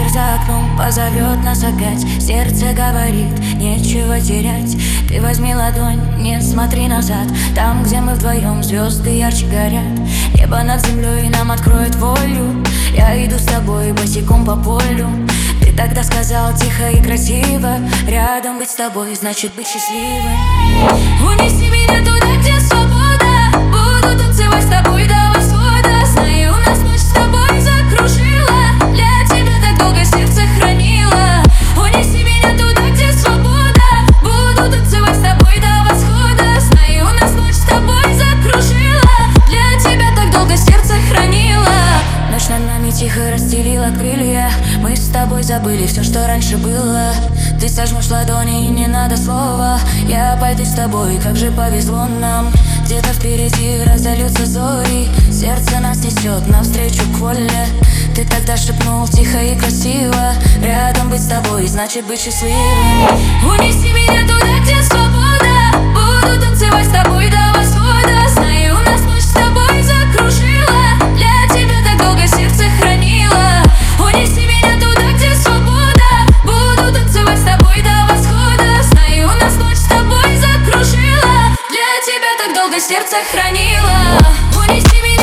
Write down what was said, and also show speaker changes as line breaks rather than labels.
за окном позовет нас опять. Сердце говорит, нечего терять. Ты возьми ладонь, не смотри назад. Там, где мы вдвоем, звезды ярче горят. Небо над землей нам откроет волю. Я иду с тобой босиком по полю. Ты тогда сказал тихо и красиво: рядом быть с тобой значит быть счастливым. Унеси меня туда, где свобода. Буду танцевать с тобой до восхода. Знаю, нас ночь с тобой закружила. Для тебя так долго сердце хранила. Унеси меня туда, где свобода. Буду танцевать с тобой до восхода. Знаю, нас ночь с тобой закружила. Для тебя так долго сердце хранила. Ночь над нами тихо расстелила крылья. Мы с тобой забыли все, что раньше было. Ты сожмешь ладони, и не надо слова. Я пойду с тобой, как же повезло нам. Где-то впереди разольются зори. Сердце нас несет навстречу к воле. Ты тогда шепнул тихо и красиво: рядом быть с тобой значит быть счастливым. Унеси меня туда, где свобода. Буду танцевать с тобой до восхода. Знаю, нас ночь с тобой закружила. Для тебя так долго сердце хранила. Унеси меня туда, где свобода. Буду танцевать с тобой до восхода. Знаю, нас ночь с тобой закружила. Для тебя так долго сердце хранила. Унеси меня